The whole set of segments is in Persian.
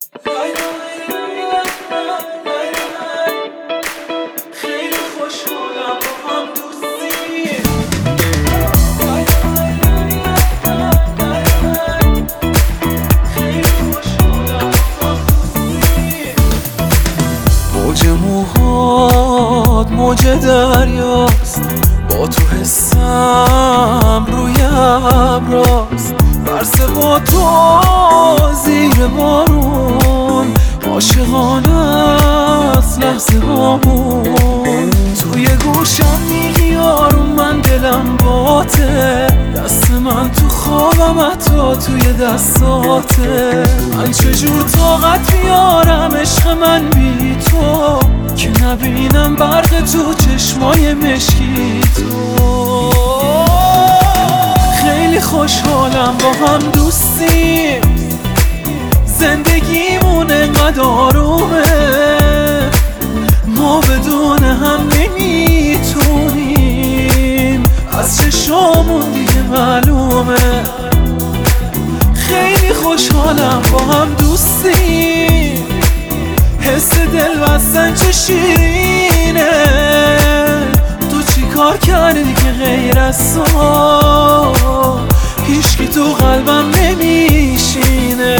خیلی خوشحالم با هم دوستی. خیلی خوشحالم با هم دوستی. موج موهات موج دریاست، با تو حسم روی ابراست. برسه با تو زیر بارون، عاشقانه است لحظه بامون. توی گوشم میگی آروم، من دلم باته، دست من تو خوابم حتی توی دستاته. من چجور طاقت بیارم عشق من بی تو، که نبینم برق تو چشمای مشکی تو. خیلی خوشحالم با هم دوستیم، زندگیمون انقدر آرومه، ما بدون هم نمیتونیم، از چشامون دیگه معلومه. خیلی خوشحالم با هم دوستیم، حس دل بستن چه شیرینه. تو چی کار کردی که غیر از تو هیچکی تو قلبم نمیشینه.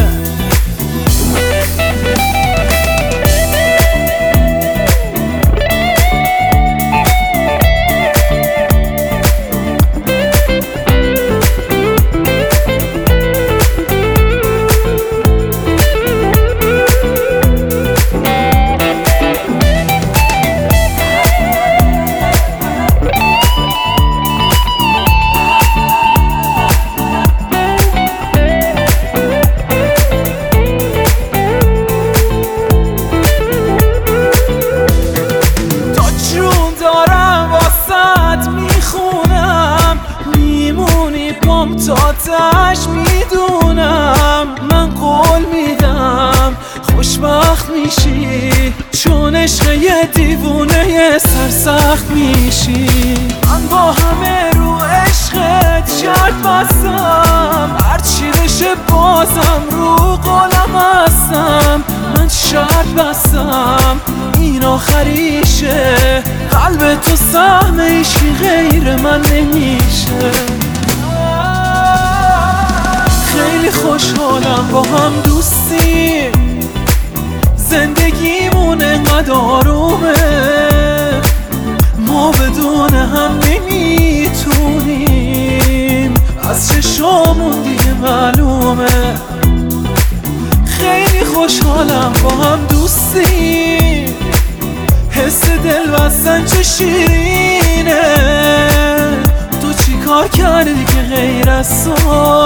تاتش میدونم، من قول میدم خوشبخت میشی، چون عشق یه دیوونه سرسخت میشی. من با همه رو عشقت شرط بستم، هرچی بشه بازم رو قولم هستم. من شرط بستم این آخریشه، قلب تو سهم عشقی غیر من نمیشه. خیلی خوشحالم با هم دوستیم، زندگیمون انقدر آرومه، ما بدون هم نمیتونیم، از چشامون دیگه معلومه. خیلی خوشحالم با هم دوستیم، حس دل بستن چه شیرینه. تو چی کار کردی که غیر از تو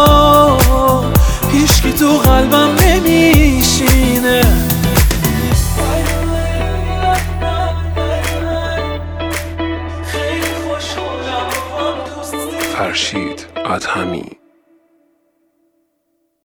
هیچکی تو قلبم نمیشینه. فرشید ادهمی